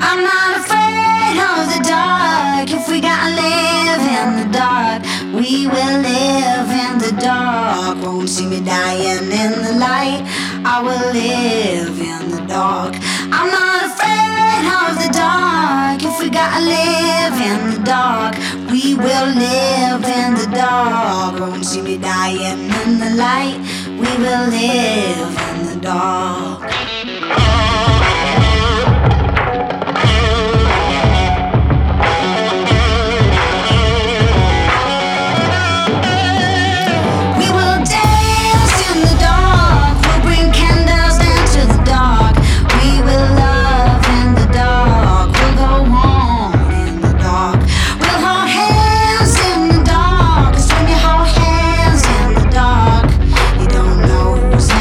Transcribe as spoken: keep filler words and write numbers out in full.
I'm not afraid of the dark. If we gotta live in the dark, we will live in the dark. Won't see me dying in the light. I will live in the dark. I'm not afraid of the dark. If we gotta live in the dark, we will live in the dark. Won't see me dying in the light. We will live in the dark.